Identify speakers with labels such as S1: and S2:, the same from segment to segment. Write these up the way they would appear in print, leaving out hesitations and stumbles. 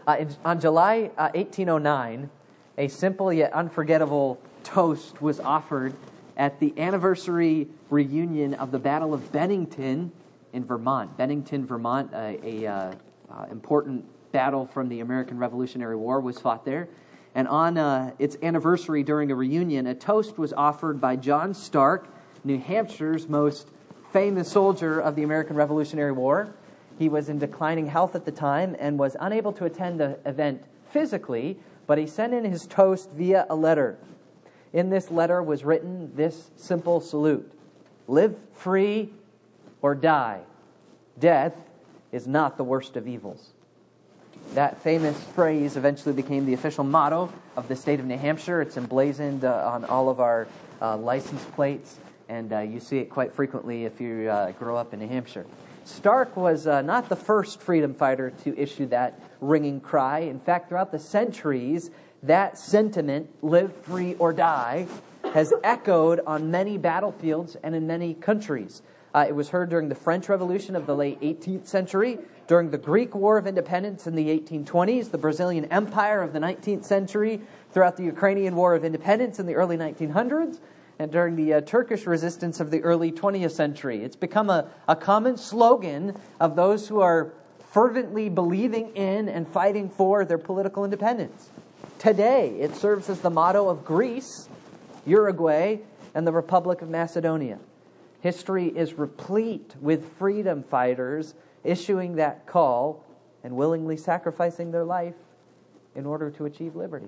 S1: On July 1809, a simple yet unforgettable toast was offered at the anniversary reunion of the Battle of Bennington in Vermont. Bennington, Vermont, a important battle from the American Revolutionary War was fought there. And on its anniversary during a reunion, a toast was offered by John Stark, New Hampshire's most famous soldier of the American Revolutionary War. He was in declining health at the time and was unable to attend the event physically, but he sent in his toast via a letter. In this letter was written this simple salute: "Live free or die. Death is not the worst of evils." That famous phrase eventually became the official motto of the state of New Hampshire. It's emblazoned on all of our license plates, and you see it quite frequently if you grow up in New Hampshire. Stark was not the first freedom fighter to issue that ringing cry. In fact, throughout the centuries, that sentiment, live free or die, has echoed on many battlefields and in many countries. It was heard during the French Revolution of the late 18th century, during the Greek War of Independence in the 1820s, the Brazilian Empire of the 19th century, throughout the Ukrainian War of Independence in the early 1900s, and during the Turkish resistance of the early 20th century. It's become a common slogan of those who are fervently believing in and fighting for their political independence. Today, it serves as the motto of Greece, Uruguay, and the Republic of Macedonia. History is replete with freedom fighters issuing that call and willingly sacrificing their life in order to achieve liberty.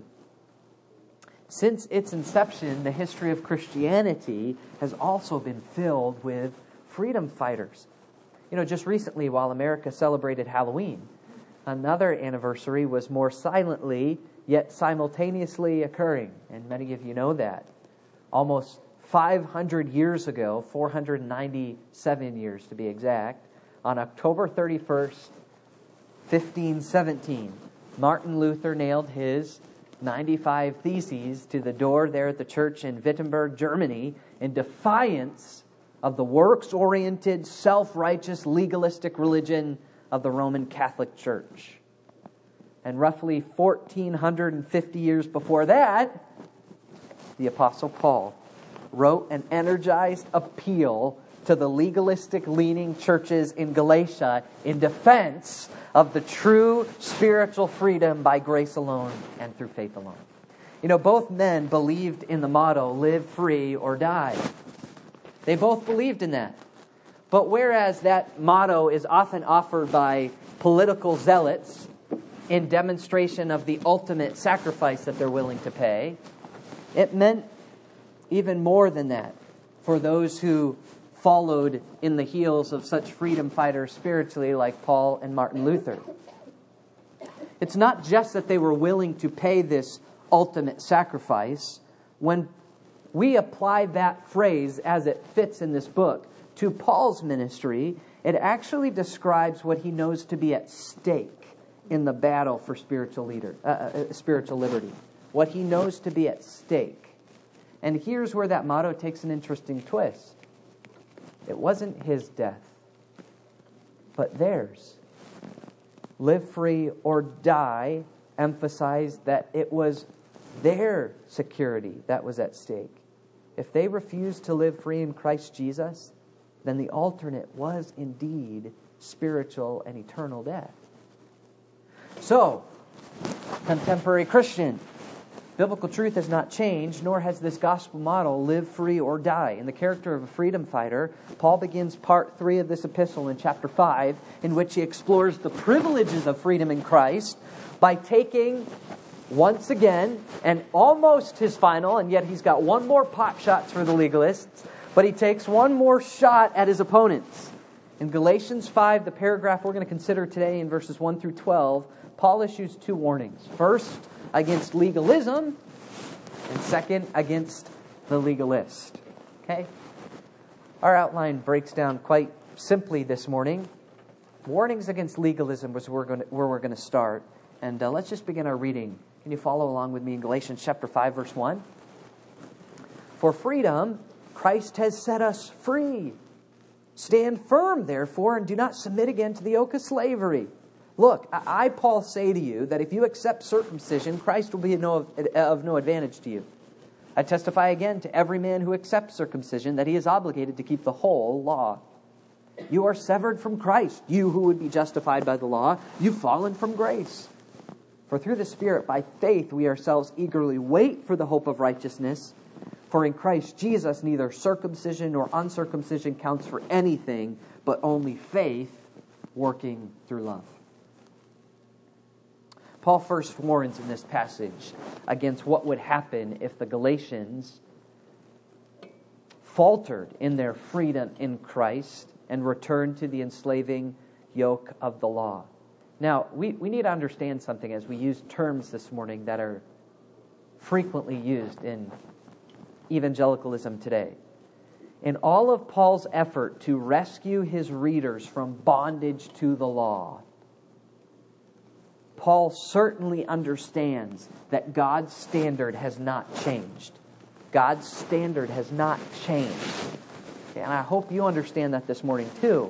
S1: Since its inception, the history of Christianity has also been filled with freedom fighters. You know, just recently, while America celebrated Halloween, another anniversary was more silently yet simultaneously occurring, and many of you know that. Almost 500 years ago, 497 years to be exact, on October 31st, 1517, Martin Luther nailed his 95 Theses to the door there at the church in Wittenberg, Germany, in defiance of the works-oriented, self-righteous, legalistic religion of the Roman Catholic Church. And roughly 1,450 years before that, the Apostle Paul wrote an energized appeal to the legalistic-leaning churches in Galatia in defense of the true spiritual freedom by grace alone and through faith alone. You know, both men believed in the motto, live free or die. They both believed in that. But whereas that motto is often offered by political zealots in demonstration of the ultimate sacrifice that they're willing to pay, it meant even more than that for those who followed in the heels of such freedom fighters spiritually like Paul and Martin Luther. It's not just that they were willing to pay this ultimate sacrifice. When we apply that phrase as it fits in this book to Paul's ministry, it actually describes what he knows to be at stake in the battle for spiritual liberty. What he knows to be at stake. And here's where that motto takes an interesting twist. It wasn't his death, but theirs. Live free or die emphasized that it was their security that was at stake. If they refused to live free in Christ Jesus, then the alternate was indeed spiritual and eternal death. So, contemporary Christian, biblical truth has not changed, nor has this gospel model, live free or die. In the character of a freedom fighter, Paul begins part 3 of this epistle in chapter 5, in which he explores the privileges of freedom in Christ by taking, once again, and almost his final, and yet he's got one more pot shots for the legalists, but he takes one more shot at his opponents. In Galatians 5, the paragraph we're going to consider today in verses 1 through 12, Paul issues 2 warnings. First, against legalism, and second, against the legalist. Okay? Our outline breaks down quite simply this morning. Warnings against legalism was where we're going to start. And let's just begin our reading. Can you follow along with me in Galatians chapter 5, verse 1? For freedom, Christ has set us free. Stand firm, therefore, and do not submit again to the yoke of slavery. Look, I, Paul, say to you that if you accept circumcision, Christ will be of no advantage to you. I testify again to every man who accepts circumcision that he is obligated to keep the whole law. You are severed from Christ, you who would be justified by the law. You've fallen from grace. For through the Spirit, by faith, we ourselves eagerly wait for the hope of righteousness. For in Christ Jesus, neither circumcision nor uncircumcision counts for anything, but only faith working through love. Paul first warns in this passage against what would happen if the Galatians faltered in their freedom in Christ and returned to the enslaving yoke of the law. Now, we need to understand something as we use terms this morning that are frequently used in evangelicalism today. In all of Paul's effort to rescue his readers from bondage to the law, Paul certainly understands that God's standard has not changed. God's standard has not changed. And I hope you understand that this morning too.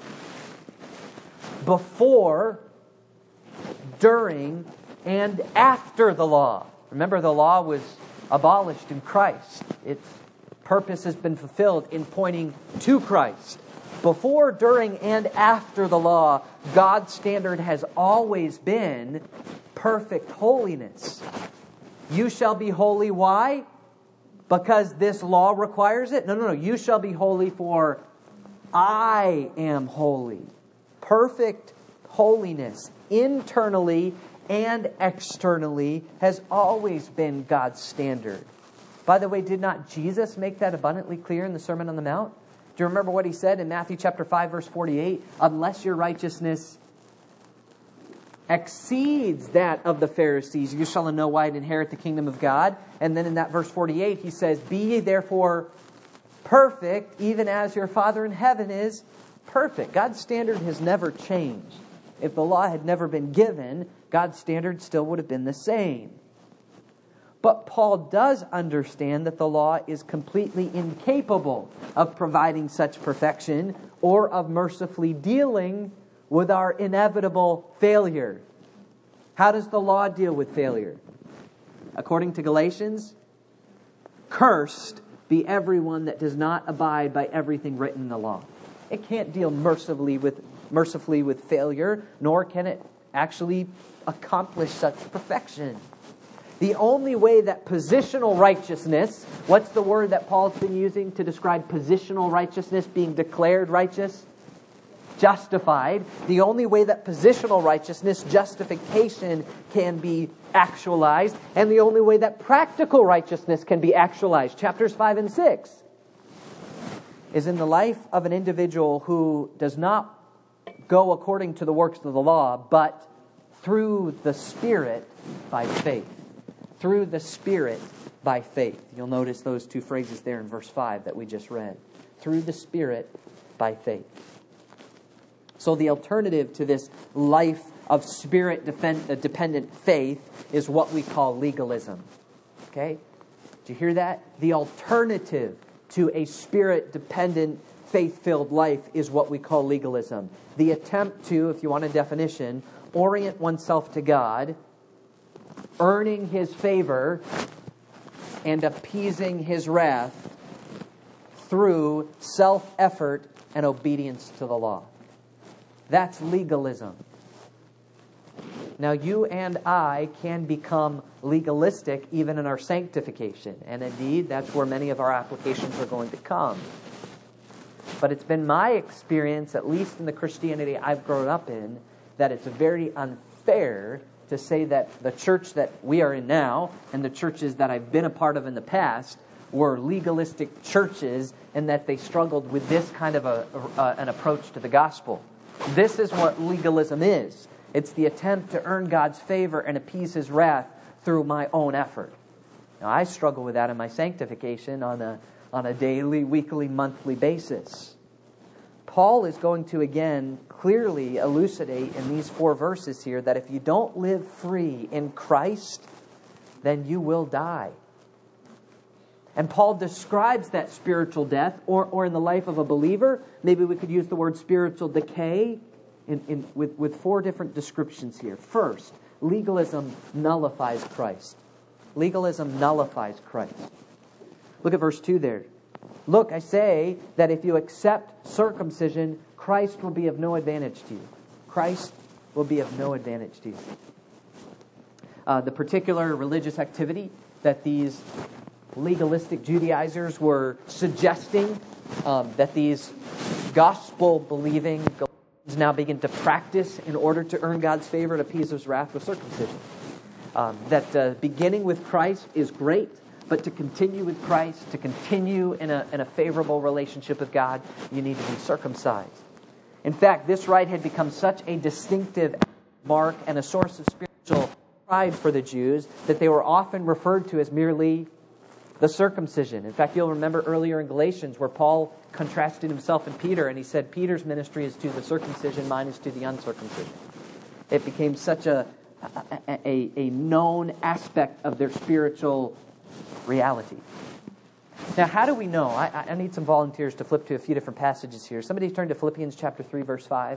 S1: Before, during, and after the law. Remember, the law was abolished in Christ. Its purpose has been fulfilled in pointing to Christ. Before, during, and after the law, God's standard has always been perfect holiness. You shall be holy. Why? Because this law requires it? No. You shall be holy, for I am holy. Perfect holiness, internally and externally, has always been God's standard. By the way, did not Jesus make that abundantly clear in the Sermon on the Mount? Do you remember what he said in Matthew chapter 5, verse 48? Unless your righteousness exceeds that of the Pharisees, you shall in no wise inherit the kingdom of God. And then in that verse 48, he says, be ye therefore perfect, even as your Father in heaven is perfect. God's standard has never changed. If the law had never been given, God's standard still would have been the same. But Paul does understand that the law is completely incapable of providing such perfection or of mercifully dealing with our inevitable failure. How does the law deal with failure? According to Galatians, cursed be everyone that does not abide by everything written in the law. It can't deal mercifully with failure, nor can it actually accomplish such perfection. The only way that positional righteousness, what's the word that Paul's been using to describe positional righteousness, being declared righteous? Justified. The only way that positional righteousness, justification, can be actualized, and the only way that practical righteousness can be actualized, chapters 5 and 6, is in the life of an individual who does not go according to the works of the law, but through the Spirit by faith. Through the Spirit by faith. You'll notice those two phrases there in verse 5 that we just read. Through the Spirit by faith. So the alternative to this life of Spirit-dependent faith is what we call legalism. Okay? Did you hear that? The alternative to a Spirit-dependent, faith-filled life is what we call legalism. The attempt to, if you want a definition, orient oneself to God, earning His favor, and appeasing His wrath through self-effort and obedience to the law. That's legalism. Now, you and I can become legalistic even in our sanctification. And indeed, that's where many of our applications are going to come. But it's been my experience, at least in the Christianity I've grown up in, that it's very unfair to say that the church that we are in now and the churches that I've been a part of in the past were legalistic churches and that they struggled with this kind of an approach to the gospel. This is what legalism is. It's the attempt to earn God's favor and appease His wrath through my own effort. Now, I struggle with that in my sanctification on a daily, weekly, monthly basis. Paul is going to again clearly elucidate in these 4 verses here that if you don't live free in Christ, then you will die. And Paul describes that spiritual death, or in the life of a believer, maybe we could use the word spiritual decay. with four different descriptions here. First, legalism nullifies Christ. Legalism nullifies Christ. Look at verse 2 there. Look, I say that if you accept circumcision, Christ will be of no advantage to you. Christ will be of no advantage to you. The particular religious activity that these legalistic Judaizers were suggesting that these gospel-believing Galatians now begin to practice in order to earn God's favor and appease His wrath with circumcision. That beginning with Christ is great, but to continue with Christ, to continue in a favorable relationship with God, you need to be circumcised. In fact, this rite had become such a distinctive mark and a source of spiritual pride for the Jews that they were often referred to as merely the circumcision. In fact, you'll remember earlier in Galatians where Paul contrasted himself and Peter, and he said, Peter's ministry is to the circumcision, mine is to the uncircumcision. It became such a known aspect of their spiritual reality. Now, how do we know? I need some volunteers to flip to a few different passages here. Somebody turn to Philippians chapter 3, verse 5.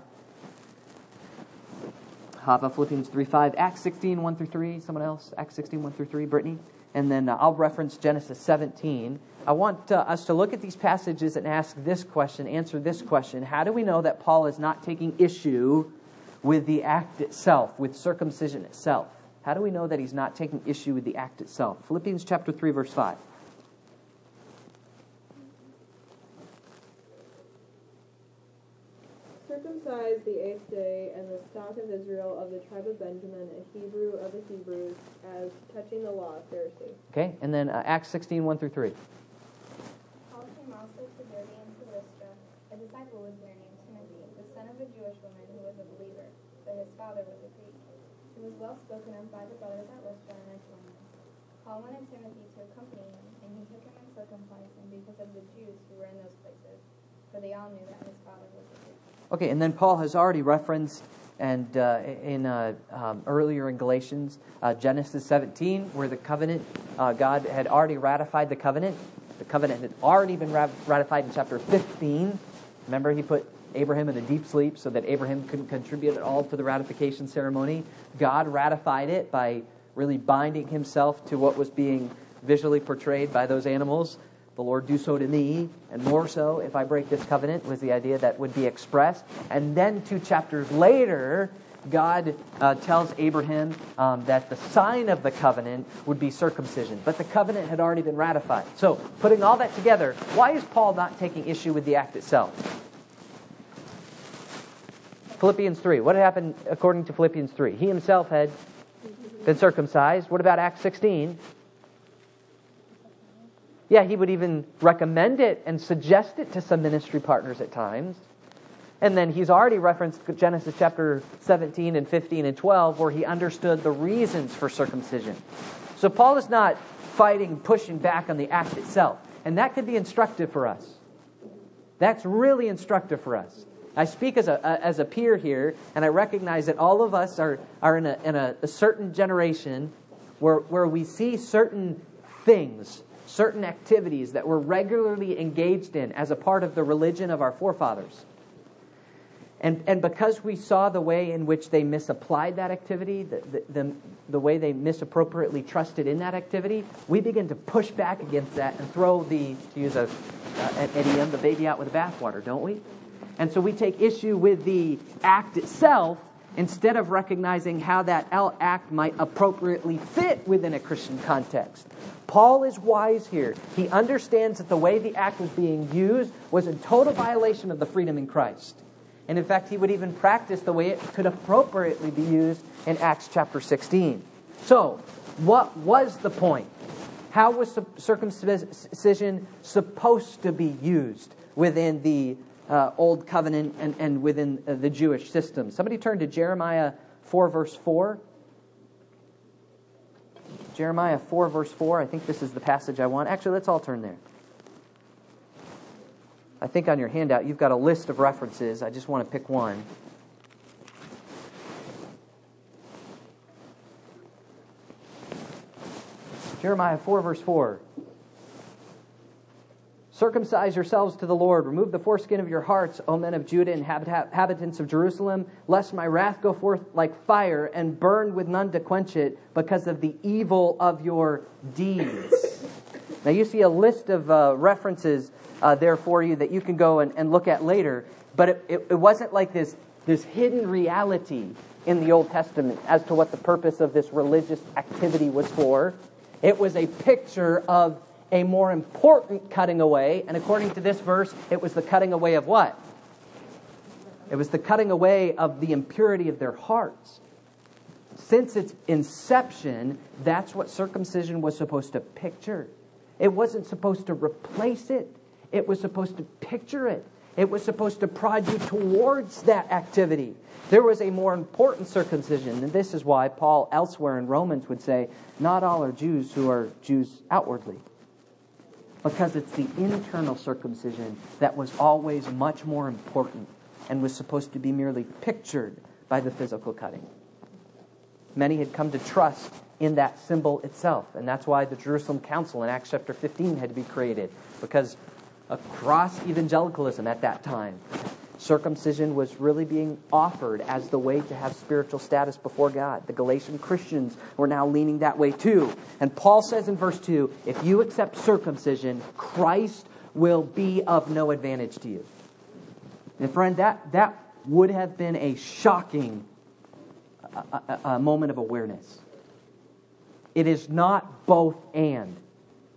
S1: How about Philippians 3:5? Acts 16, 1 through 3. Someone else? Acts 16, 1 through 3. Brittany? And then I'll reference Genesis 17. I want us to look at these passages and ask this question, answer this question. How do we know that Paul is not taking issue with the act itself, with circumcision itself? How do we know that he's not taking issue with the act itself? Philippians chapter 3, verse 5.
S2: Circumcised the 8th day, and the stock of Israel of the tribe of Benjamin, a Hebrew of the Hebrews, as touching the law, Pharisee.
S1: Okay, and then Acts 16, 1 through 3.
S3: Paul came also to Derbe and to Lystra. A disciple was there named Timothy, the son of a Jewish woman who was a believer, but his father was a Greek. He was well spoken of by the brothers at Lystra and Iconium. Paul wanted Timothy to accompany him, and he took him and circumcised him because of the Jews who were in those places, for they all knew that his father was a Greek.
S1: Okay, and then Paul has already referenced, and earlier in Galatians, Genesis 17, where the covenant, God had already ratified the covenant. The covenant had already been ratified in chapter 15. Remember, he put Abraham in a deep sleep so that Abraham couldn't contribute at all to the ratification ceremony. God ratified it by really binding himself to what was being visually portrayed by those animals. The Lord do so to me, and more so if I break this covenant, was the idea that would be expressed. And then 2 chapters later, God tells Abraham that the sign of the covenant would be circumcision. But the covenant had already been ratified. So, putting all that together, why is Paul not taking issue with the act itself? Philippians 3. What happened according to Philippians 3? He himself had been circumcised. What about Acts 16? Yeah, he would even recommend it and suggest it to some ministry partners at times. And then he's already referenced Genesis chapter 17 and 15 and 12 where he understood the reasons for circumcision. So Paul is not pushing back on the act itself. And that could be instructive for us. That's really instructive for us. I speak as a peer here, and I recognize that all of us are in a certain generation where we see certain things, certain activities that we're regularly engaged in as a part of the religion of our forefathers. And because we saw the way in which they misapplied that activity, the way they misappropriately trusted in that activity, we begin to push back against that and throw to use an idiom, the baby out with the bathwater, don't we? And so we take issue with the act itself instead of recognizing how that act might appropriately fit within a Christian context. Paul is wise here. He understands that the way the act was being used was in total violation of the freedom in Christ. And in fact, he would even practice the way it could appropriately be used in Acts chapter 16. So, what was the point? How was circumcision supposed to be used within the Old Covenant and within the Jewish system? Somebody turn to Jeremiah 4, verse 4. Jeremiah 4, verse 4. I think this is the passage I want. Actually, let's all turn there. I think on your handout you've got a list of references. I just want to pick one. Jeremiah 4, verse 4. Circumcise yourselves to the Lord. Remove the foreskin of your hearts, O men of Judah and inhabitants of Jerusalem, lest my wrath go forth like fire and burn with none to quench it because of the evil of your deeds. Now you see a list of references there for you that you can go and look at later. But it wasn't like this hidden reality in the Old Testament as to what the purpose of this religious activity was for. It was a picture of a more important cutting away. And according to this verse, it was the cutting away of what? It was the cutting away of the impurity of their hearts. Since its inception, that's what circumcision was supposed to picture. It wasn't supposed to replace it. It was supposed to picture it. It was supposed to prod you towards that activity. There was a more important circumcision. And this is why Paul elsewhere in Romans would say, not all are Jews who are Jews outwardly. Because it's the internal circumcision that was always much more important and was supposed to be merely pictured by the physical cutting. Many had come to trust in that symbol itself. And that's why the Jerusalem Council in Acts chapter 15 had to be created. Because across evangelicalism at that time, circumcision was really being offered as the way to have spiritual status before God. The Galatian Christians were now leaning that way too. And Paul says in verse 2, if you accept circumcision, Christ will be of no advantage to you. And friend, that would have been a shocking moment of awareness. It is not both and. Do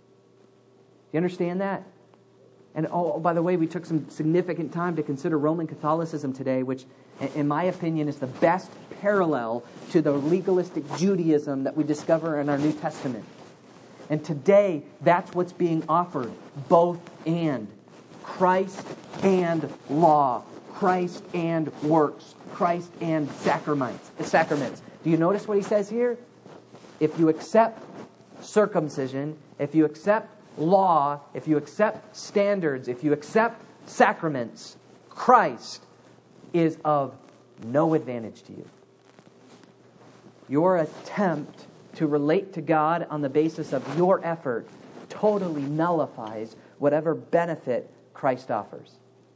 S1: you understand that? And by the way, we took some significant time to consider Roman Catholicism today, which, in my opinion, is the best parallel to the legalistic Judaism that we discover in our New Testament. And today, that's what's being offered, both and. Christ and law, Christ and works, Christ and sacraments. Do you notice what he says here? If you accept circumcision, if you accept law, if you accept standards, if you accept sacraments, Christ is of no advantage to you. Your attempt to relate to God on the basis of your effort totally nullifies whatever benefit Christ offers.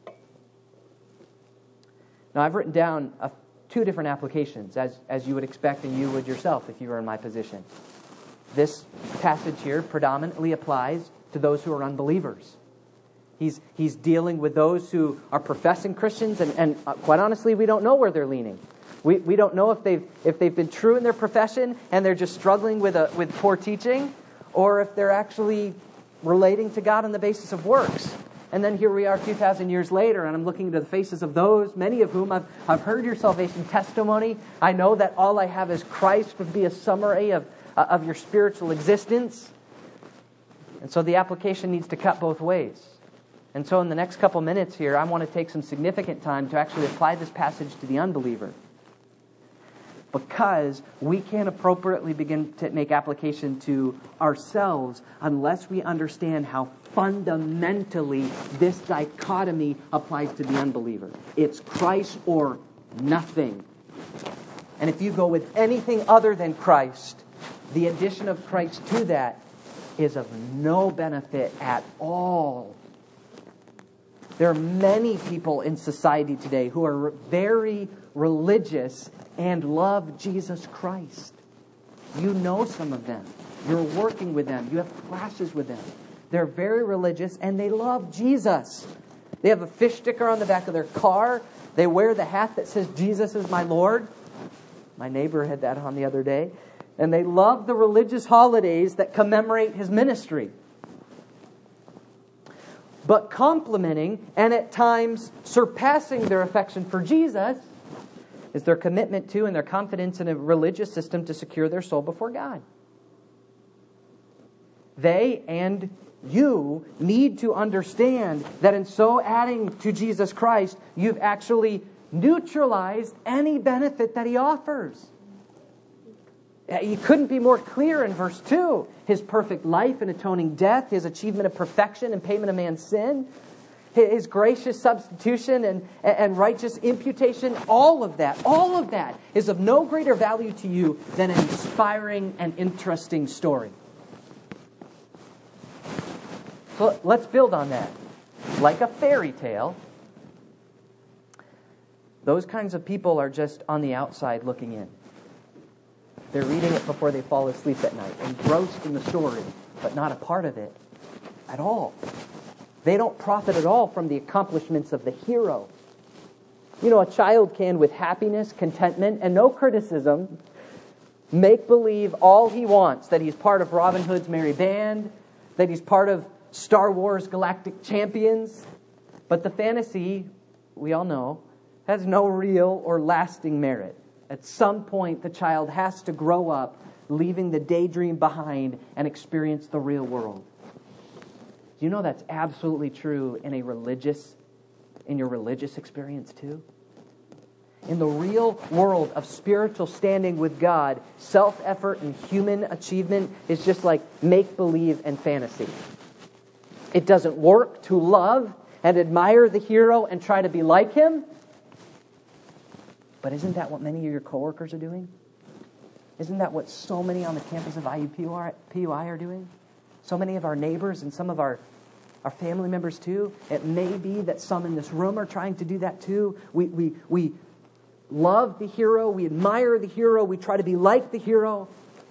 S1: Now, I've written down two different applications, as you would expect and you would yourself if you were in my position. This passage here predominantly applies to those who are unbelievers. He's dealing with those who are professing Christians, and quite honestly, we don't know where they're leaning. We don't know if they've been true in their profession and they're just struggling with poor teaching, or if they're actually relating to God on the basis of works. And then here we are 2,000 years later, and I'm looking into the faces of those, many of whom I've heard your salvation testimony. I know that all I have is Christ would be a summary of your spiritual existence. And so the application needs to cut both ways. And so in the next couple minutes here, I want to take some significant time to actually apply this passage to the unbeliever. Because we can't appropriately begin to make application to ourselves unless we understand how fundamentally this dichotomy applies to the unbeliever. It's Christ or nothing. And if you go with anything other than Christ, the addition of Christ to that is of no benefit at all. There are many people in society today who are very religious and love Jesus Christ. You know some of them. You're working with them. You have classes with them. They're very religious and they love Jesus. They have a fish sticker on the back of their car. They wear the hat that says, Jesus is my Lord. My neighbor had that on the other day. And they love the religious holidays that commemorate his ministry. But complementing and at times surpassing their affection for Jesus is their commitment to and their confidence in a religious system to secure their soul before God. They and you need to understand that in so adding to Jesus Christ, you've actually neutralized any benefit that He offers. You couldn't be more clear in verse 2. His perfect life and atoning death, His achievement of perfection and payment of man's sin, His gracious substitution and righteous imputation, all of that is of no greater value to you than an inspiring and interesting story. So let's build on that. Like a fairy tale, those kinds of people are just on the outside looking in. They're reading it before they fall asleep at night, engrossed in the story, but not a part of it at all. They don't profit at all from the accomplishments of the hero. You know, a child can, with happiness, contentment, and no criticism, make believe all he wants, that he's part of Robin Hood's Merry Band, that he's part of Star Wars Galactic Champions. But the fantasy, we all know, has no real or lasting merit. At some point, the child has to grow up, leaving the daydream behind and experience the real world. Do you know that's absolutely true in your religious experience too? In the real world of spiritual standing with God, self-effort and human achievement is just like make-believe and fantasy. It doesn't work to love and admire the hero and try to be like him. But isn't that what many of your coworkers are doing? Isn't that what so many on the campus of IUPUI are doing? So many of our neighbors and some of our family members too. It may be that some in this room are trying to do that too. We love the hero. We admire the hero. We try to be like the hero.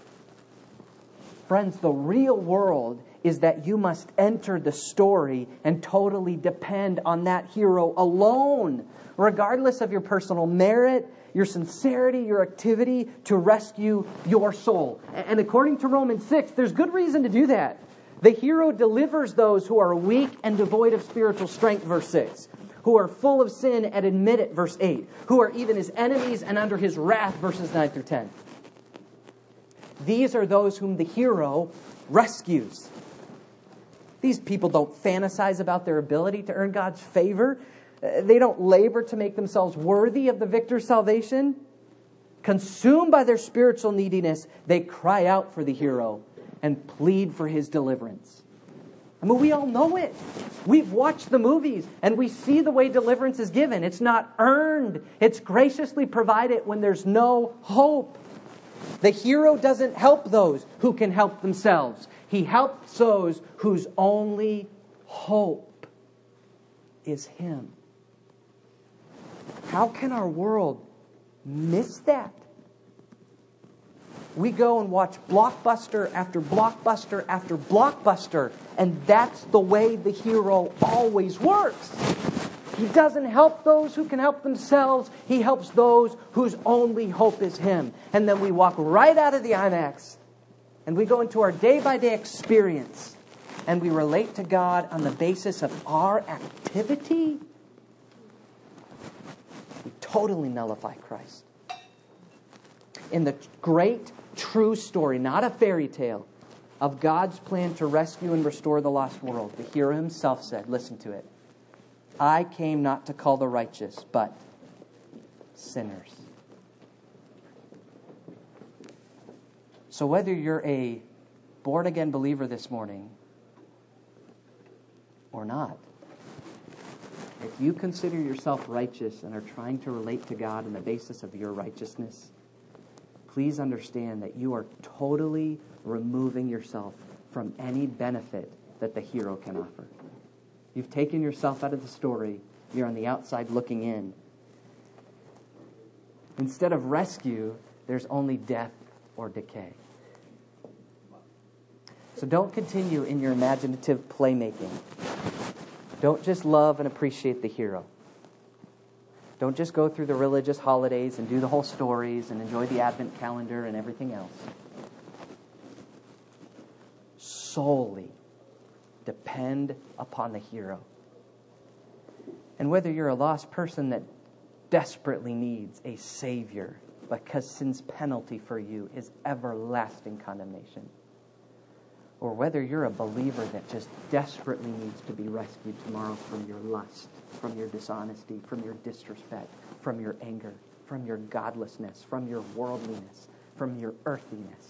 S1: Friends, the real world is that you must enter the story and totally depend on that hero alone, regardless of your personal merit, your sincerity, your activity to rescue your soul. And according to Romans 6, there's good reason to do that. The hero delivers those who are weak and devoid of spiritual strength, verse 6, who are full of sin and admit it, verse 8, who are even his enemies and under his wrath, verses 9 through 10. These are those whom the hero rescues. These people don't fantasize about their ability to earn God's favor. They don't labor to make themselves worthy of the victor's salvation. Consumed by their spiritual neediness, they cry out for the hero and plead for his deliverance. I mean, we all know it. We've watched the movies and we see the way deliverance is given. It's not earned. It's graciously provided when there's no hope. The hero doesn't help those who can help themselves. He helps those whose only hope is him. How can our world miss that? We go and watch blockbuster after blockbuster after blockbuster, and that's the way the hero always works. He doesn't help those who can help themselves. He helps those whose only hope is him. And then we walk right out of the IMAX, and we go into our day-by-day experience, and we relate to God on the basis of our activity. We totally nullify Christ. In the great true story, not a fairy tale, of God's plan to rescue and restore the lost world, the hero himself said, listen to it, I came not to call the righteous, but sinners. So whether you're a born-again believer this morning or not, if you consider yourself righteous and are trying to relate to God on the basis of your righteousness, please understand that you are totally removing yourself from any benefit that the hero can offer. You've taken yourself out of the story. You're on the outside looking in. Instead of rescue, there's only death or decay. So don't continue in your imaginative playmaking. Don't just love and appreciate the hero. Don't just go through the religious holidays and do the whole stories and enjoy the Advent calendar and everything else. Solely depend upon the hero. And whether you're a lost person that desperately needs a Savior because sin's penalty for you is everlasting condemnation, or whether you're a believer that just desperately needs to be rescued tomorrow from your lust, from your dishonesty, from your disrespect, from your anger, from your godlessness, from your worldliness, from your earthiness.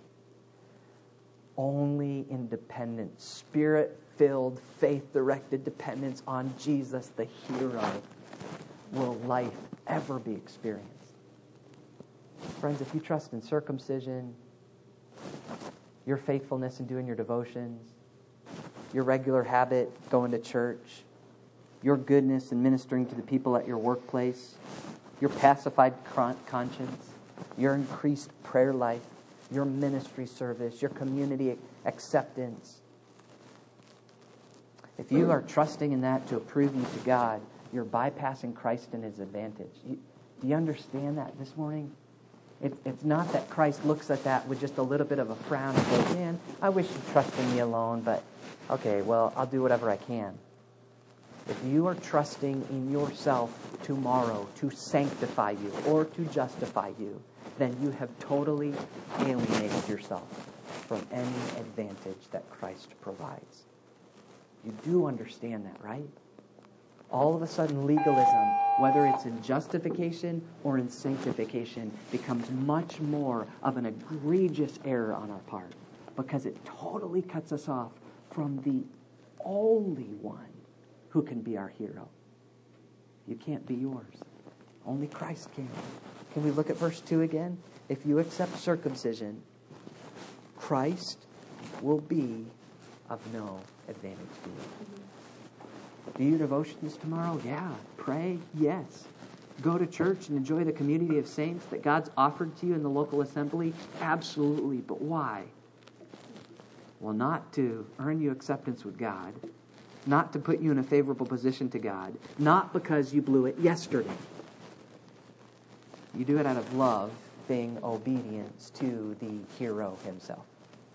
S1: Only independent, Spirit-filled, faith-directed dependence on Jesus, the hero, will life ever be experienced. Friends, if you trust in circumcision, your faithfulness in doing your devotions, your regular habit going to church, your goodness in ministering to the people at your workplace, your pacified conscience, your increased prayer life, your ministry service, your community acceptance. If you are trusting in that to approve you to God, you're bypassing Christ and His advantage. Do you understand that this morning? It's not that Christ looks at that with just a little bit of a frown and goes, man, I wish you'd trust in me alone, but okay, well, I'll do whatever I can. If you are trusting in yourself tomorrow to sanctify you or to justify you, then you have totally alienated yourself from any advantage that Christ provides. You do understand that, right? All of a sudden, legalism, whether it's in justification or in sanctification, becomes much more of an egregious error on our part because it totally cuts us off from the only one who can be our hero. You can't be yours. Only Christ can. Can we look at verse 2 again? If you accept circumcision, Christ will be of no advantage to you. Do your devotions tomorrow? Yeah. Pray? Yes. Go to church and enjoy the community of saints that God's offered to you in the local assembly? Absolutely. But why? Well, not to earn you acceptance with God, not to put you in a favorable position to God, not because you blew it yesterday. You do it out of love, being obedience to the hero himself.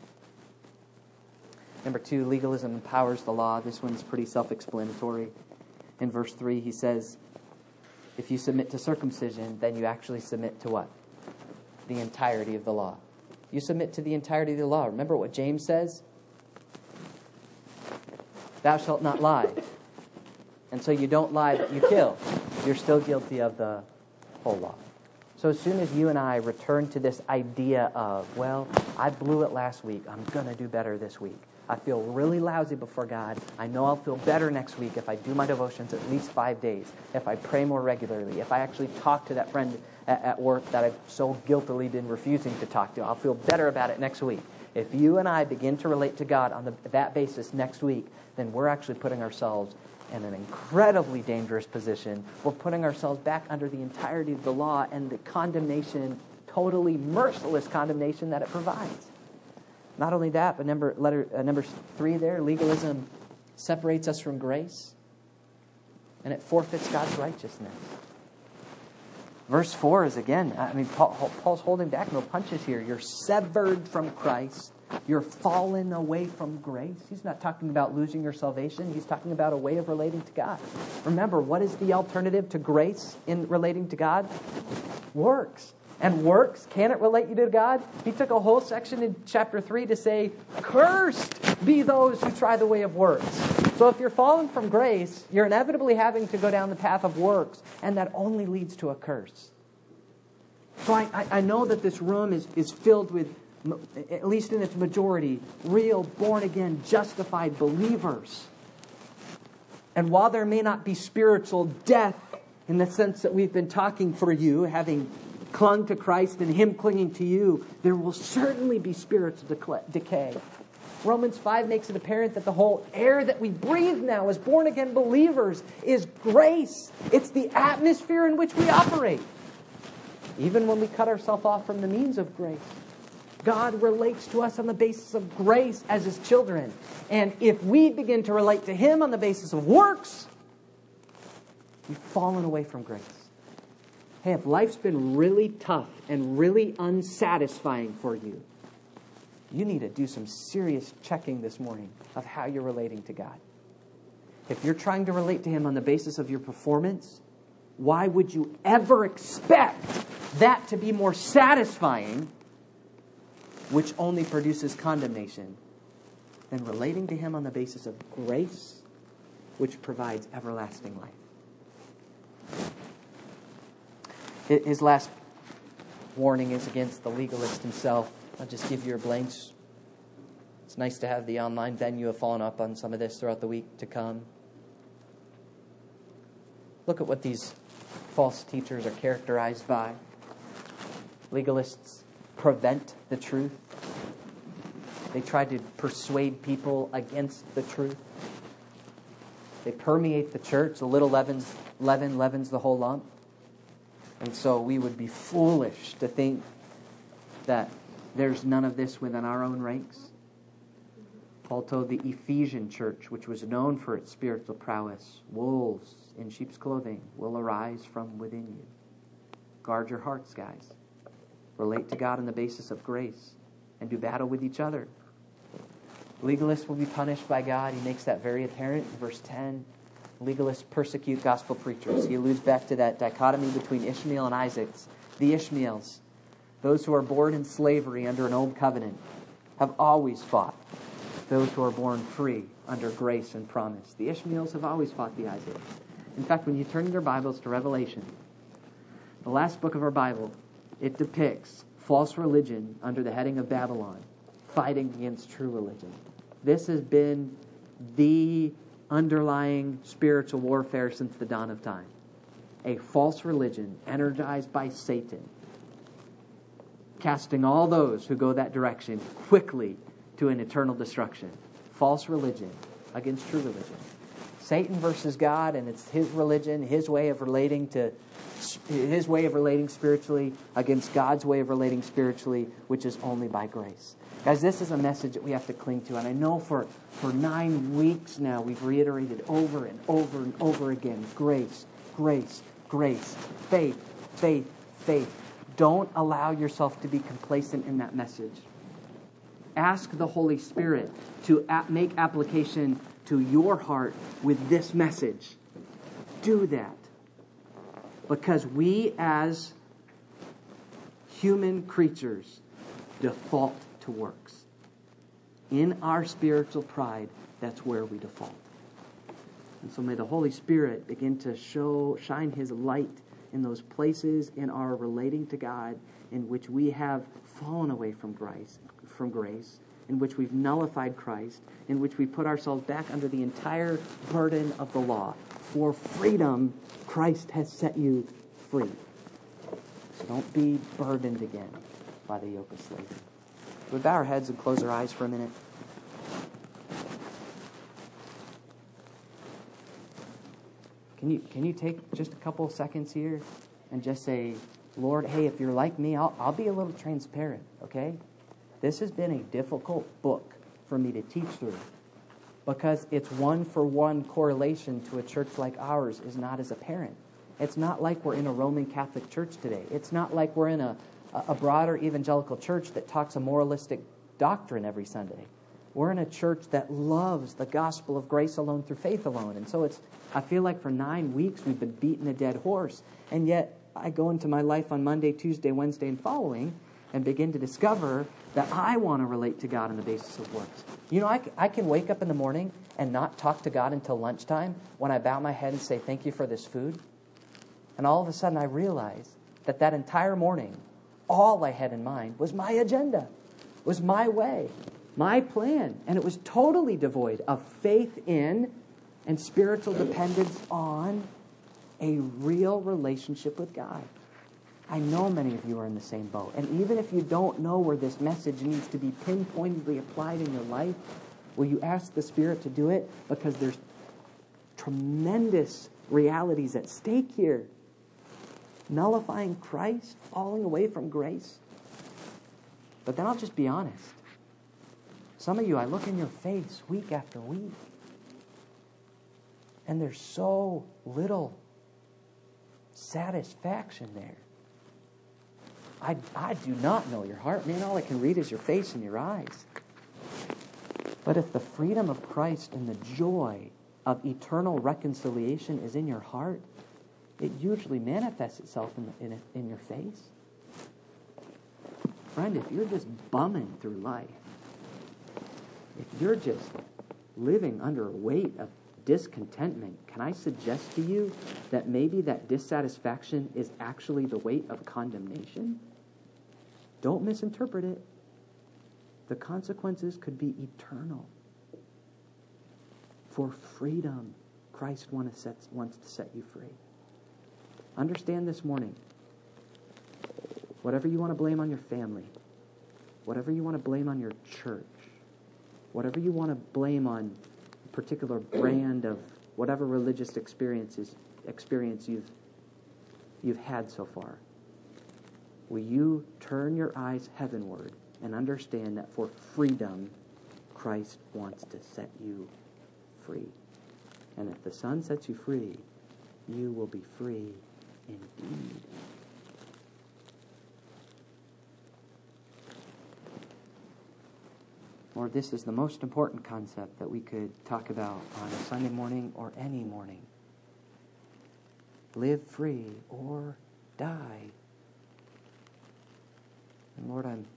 S1: Number 2, legalism empowers the law. This one's pretty self-explanatory. In verse 3, he says, if you submit to circumcision, then you actually submit to what? The entirety of the law. You submit to the entirety of the law. Remember what James says? Thou shalt not lie. And so you don't lie, but you kill. You're still guilty of the whole law. So as soon as you and I return to this idea of, well, I blew it last week, I'm going to do better this week. I feel really lousy before God. I know I'll feel better next week if I do my devotions at least 5 days, if I pray more regularly, if I actually talk to that friend at work that I've so guiltily been refusing to talk to. I'll feel better about it next week. If you and I begin to relate to God on that basis next week, then we're actually putting ourselves in an incredibly dangerous position. We're putting ourselves back under the entirety of the law and the condemnation, totally merciless condemnation that it provides. Not only that, but number 3 there, legalism separates us from grace, and it forfeits God's righteousness. Verse 4 is again, Paul's holding back no punches here. You're severed from Christ. You're fallen away from grace. He's not talking about losing your salvation. He's talking about a way of relating to God. Remember, what is the alternative to grace in relating to God? Works. And works, can it relate you to God? He took a whole section in chapter 3 to say, cursed be those who try the way of works. So if you're fallen from grace, you're inevitably having to go down the path of works, and that only leads to a curse. So I know that this room is filled with, at least in its majority, real born-again, justified believers. And while there may not be spiritual death in the sense that we've been talking for you, having clung to Christ and Him clinging to you, there will certainly be spiritual decay. Romans 5 makes it apparent that the whole air that we breathe now as born-again believers is grace. It's the atmosphere in which we operate. Even when we cut ourselves off from the means of grace, God relates to us on the basis of grace as His children. And if we begin to relate to Him on the basis of works, we've fallen away from grace. Hey, if life's been really tough and really unsatisfying for you, you need to do some serious checking this morning of how you're relating to God. If you're trying to relate to Him on the basis of your performance, why would you ever expect that to be more satisfying, which only produces condemnation, than relating to Him on the basis of grace, which provides everlasting life? His last warning is against the legalist himself. I'll just give you your blanks. It's nice to have the online venue have fallen up on some of this throughout the week to come. Look at what these false teachers are characterized by. Legalists prevent the truth. They try to persuade people against the truth. They permeate the church. The little leaven leavens the whole lump. And so we would be foolish to think that there's none of this within our own ranks. Paul told the Ephesian church, which was known for its spiritual prowess, wolves in sheep's clothing will arise from within you. Guard your hearts, guys. Relate to God on the basis of grace and do battle with each other. Legalists will be punished by God. He makes that very apparent in verse 10. Legalists persecute gospel preachers. He alludes back to that dichotomy between Ishmael and Isaac. The Ishmaels, those who are born in slavery under an old covenant, have always fought those who are born free under grace and promise. The Ishmaels have always fought the Isaacs. In fact, when you turn in your Bibles to Revelation, the last book of our Bible, it depicts false religion under the heading of Babylon fighting against true religion. This has been the underlying spiritual warfare since the dawn of time. A false religion energized by Satan, casting all those who go that direction quickly to an eternal destruction. False religion against true religion. Satan versus God, and it's his religion, his way of relating spiritually against God's way of relating spiritually, which is only by grace. Guys, this is a message that we have to cling to. And I know for 9 weeks now, we've reiterated over and over and over again, grace, grace, grace, faith, faith, faith. Don't allow yourself to be complacent in that message. Ask the Holy Spirit to make application to your heart with this message. Do that. Because we as human creatures default to works. In our spiritual pride, that's where we default. And so may the Holy Spirit begin to shine His light in those places in our relating to God in which we have fallen away from grace, in which we've nullified Christ, in which we put ourselves back under the entire burden of the law. For freedom, Christ has set you free. So don't be burdened again by the yoke of slavery. We bow our heads and close our eyes for a minute. Can you take just a couple of seconds here and just say, Lord, hey, if you're like me, I'll be a little transparent, okay? This has been a difficult book for me to teach through because its one-for-one correlation to a church like ours is not as apparent. It's not like we're in a Roman Catholic church today. It's not like we're in a broader evangelical church that talks a moralistic doctrine every Sunday. We're in a church that loves the gospel of grace alone through faith alone. And so I feel like for 9 weeks we've been beating a dead horse. And yet I go into my life on Monday, Tuesday, Wednesday, and following and begin to discover that I want to relate to God on the basis of works. You know, I can wake up in the morning and not talk to God until lunchtime when I bow my head and say, thank you for this food. And all of a sudden I realize that entire morning, all I had in mind was my agenda, was my way, my plan. And it was totally devoid of faith in and spiritual dependence on a real relationship with God. I know many of you are in the same boat. And even if you don't know where this message needs to be pinpointedly applied in your life, will you ask the Spirit to do it? Because there's tremendous realities at stake here. Nullifying Christ, falling away from grace. But then I'll just be honest. Some of you, I look in your face week after week, and there's so little satisfaction there. I do not know your heart, man. All I can read is your face and your eyes. But if the freedom of Christ and the joy of eternal reconciliation is in your heart, it usually manifests itself in your face. Friend, if you're just bumming through life, if you're just living under a weight of discontentment, can I suggest to you that maybe that dissatisfaction is actually the weight of condemnation? Don't misinterpret it. The consequences could be eternal. For freedom, Christ wants to set you free. Understand this morning, whatever you want to blame on your family, whatever you want to blame on your church, whatever you want to blame on a particular brand of whatever religious experience you've had so far, will you turn your eyes heavenward and understand that for freedom, Christ wants to set you free. And if the Son sets you free, you will be free indeed. Lord, this is the most important concept that we could talk about on a Sunday morning or any morning. Live free or die. And Lord, I'm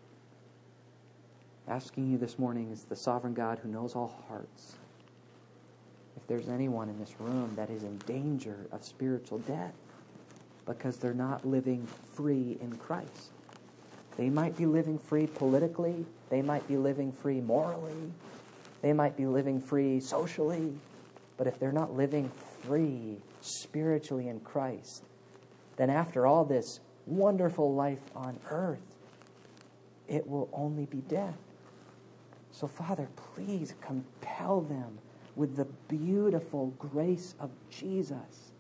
S1: asking you this morning as the sovereign God who knows all hearts, if there's anyone in this room that is in danger of spiritual death because they're not living free in Christ. They might be living free politically. They might be living free morally. They might be living free socially. But if they're not living free spiritually in Christ, then after all this wonderful life on earth, it will only be death. So, Father, please compel them with the beautiful grace of Jesus.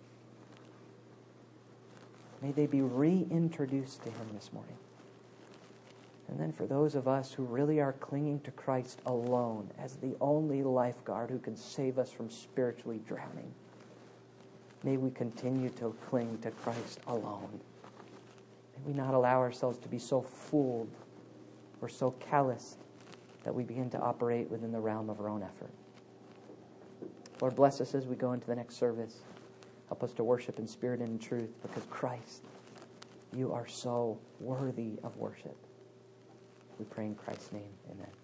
S1: May they be reintroduced to him this morning. And then for those of us who really are clinging to Christ alone as the only lifeguard who can save us from spiritually drowning, may we continue to cling to Christ alone. May we not allow ourselves to be so fooled or so calloused that we begin to operate within the realm of our own effort. Lord, bless us as we go into the next service. Help us to worship in spirit and in truth, because Christ, you are so worthy of worship. We pray in Christ's name. Amen.